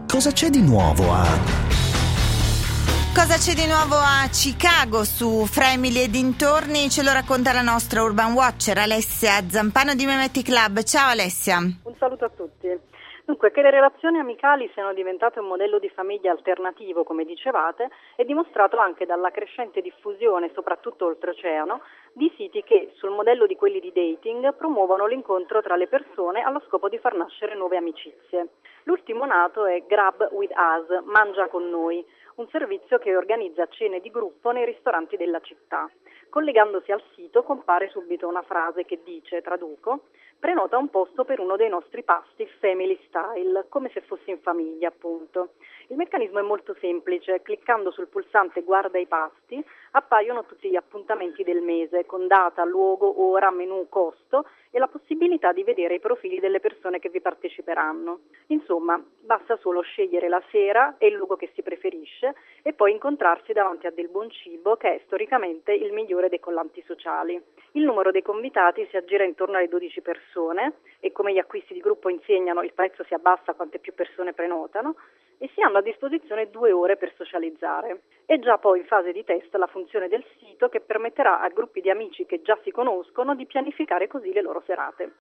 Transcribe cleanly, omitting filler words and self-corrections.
Cosa c'è di nuovo a... Cosa c'è di nuovo a Chicago su Fra Emili e dintorni? Ce lo racconta la nostra Urban Watcher Alessia Zampano di Memetti Club. Ciao Alessia. Un saluto a tutti. Dunque, che le relazioni amicali siano diventate un modello di famiglia alternativo, come dicevate, è dimostrato anche dalla crescente diffusione, soprattutto oltreoceano, di siti che, sul modello di quelli di dating, promuovono l'incontro tra le persone allo scopo di far nascere nuove amicizie. L'ultimo nato è Grab with Us, Mangia con noi, un servizio che organizza cene di gruppo nei ristoranti della città. Collegandosi al sito compare subito una frase che dice, traduco, prenota un posto per uno dei nostri pasti family style, come se fossi in famiglia appunto. Il meccanismo è molto semplice, cliccando sul pulsante guarda i pasti appaiono tutti gli appuntamenti del mese con data, luogo, ora, menù, costo e la possibilità di vedere i profili delle persone che vi parteciperanno. Insomma, basta solo scegliere la sera e il luogo che si preferisce e poi incontrarsi davanti a del buon cibo che è storicamente il migliore dei collanti sociali. Il numero dei convitati si aggira intorno alle 12 persone e come gli acquisti di gruppo insegnano il prezzo si abbassa quante più persone prenotano e si hanno a disposizione 2 ore per socializzare. È già poi in fase di test la funzione del sito che permetterà a gruppi di amici che già si conoscono di pianificare così le loro serate.